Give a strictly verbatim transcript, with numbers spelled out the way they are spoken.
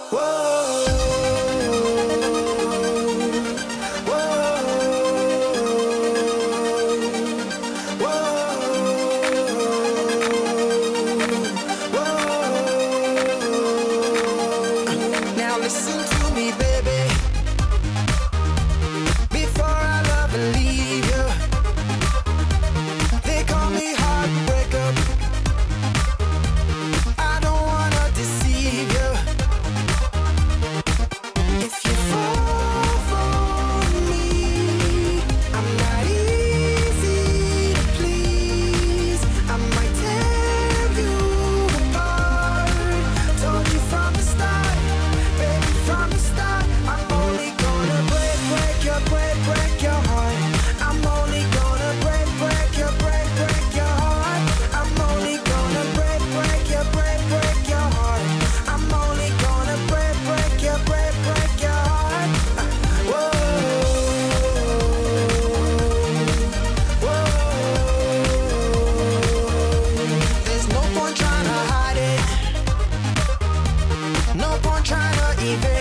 Now listen to me, baby. Before I love and leave you, they call me heartbreaker. I don't wanna deceive you. If you fall for me, I'm not easy to please. I might tear you apart. Told you from the start, baby, from the start. I'm only gonna break, break your, break, break your heart. I'm only gonna break, break your, break, break your heart. I'm only gonna break, break your, break, break your heart. I'm only gonna break, break your, break, break your heart. Whoa, whoa. There's no point trying to hide it. No point trying to evade.